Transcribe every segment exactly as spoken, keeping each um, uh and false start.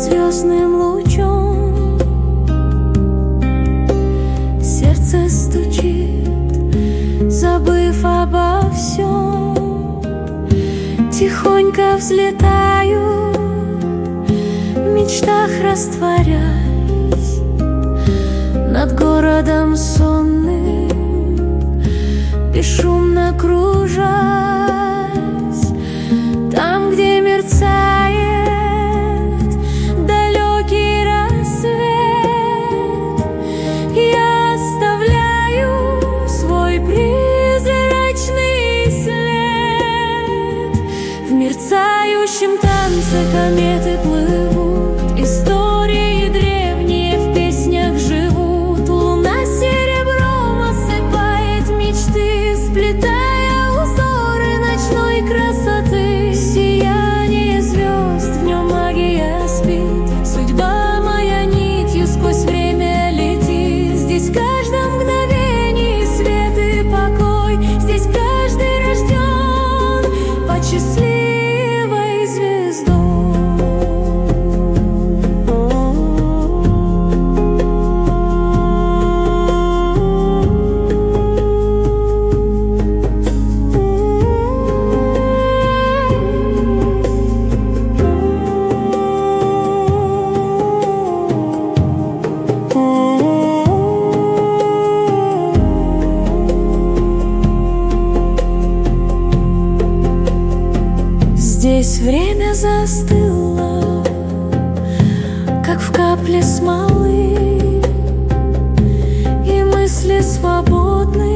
звездным лучом. Сердце стучит, забыв обо всем. Тихонько взлетаю, в мечтах растворясь, над городом сонным, бесшумно кружась. Там, где мерцает далекий рассвет, я оставляю свой призрачный след. В мерцающем танце кометы плывут, истории древние в песнях живут. Луна серебром осыпает мечты, сплетая узоры ночной красоты. Сияние звезд, в нем магия спит, судьба моя нитью сквозь время летит. Здесь в каждом мгновении свет и покой, здесь каждый рожден под счастливой звездой. Здесь время застыло, как в капле смолы, и мысли свободны,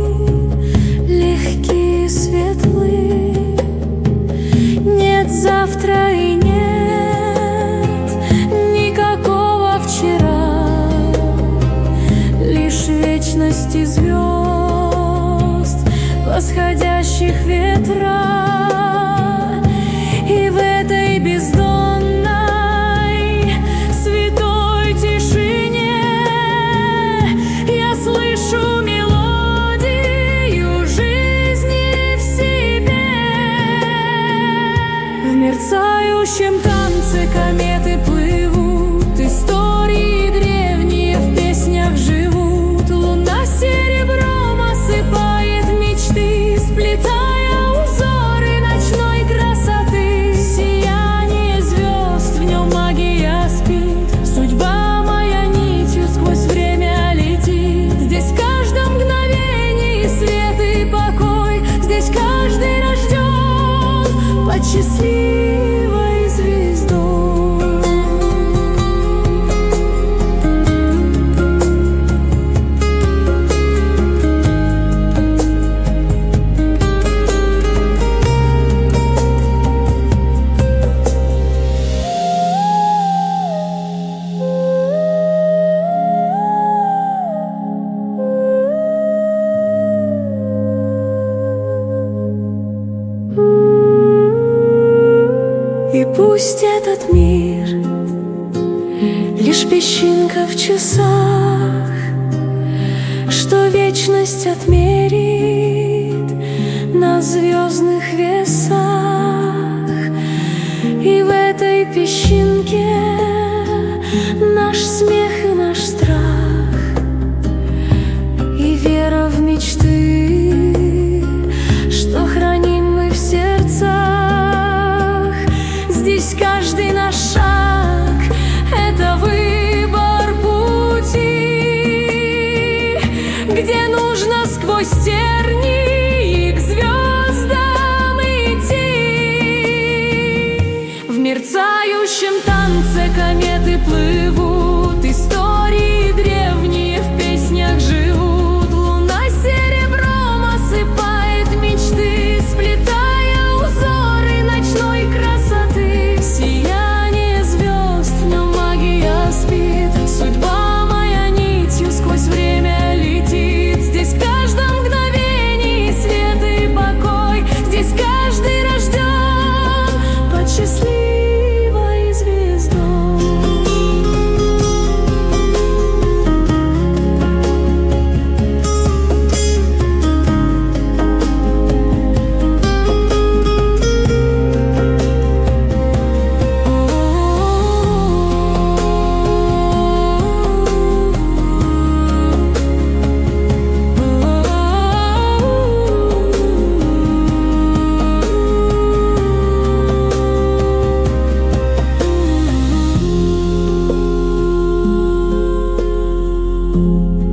легкие, светлые. Нет завтра и нет никакого вчера, лишь вечность и звезд, восходящих ветра. И в этой бездонной святой тишине я слышу мелодию жизни в себе. В мерцающем танце кометы плывут, истории древние в песнях живут. Луна серебром осыпает мечты, сплетая узоры ночной красоты. Сияние звезд, в нем магия спит, судьба моя нитью сквозь время летит. Здесь в каждом мгновении свет и покой, здесь каждый рожден под счастливой звездой. И пусть этот мир лишь песчинка в часах, что вечность отмерит на звездных весах. И в этой песчинке наш смех и наш страх, и вера в мечты, что храним мы в сердцах. Здесь каждый наш шаг — это выбор пути, где нужно сквозь тернии к звездам идти. В мерцающем танце кометы плывут, и дни.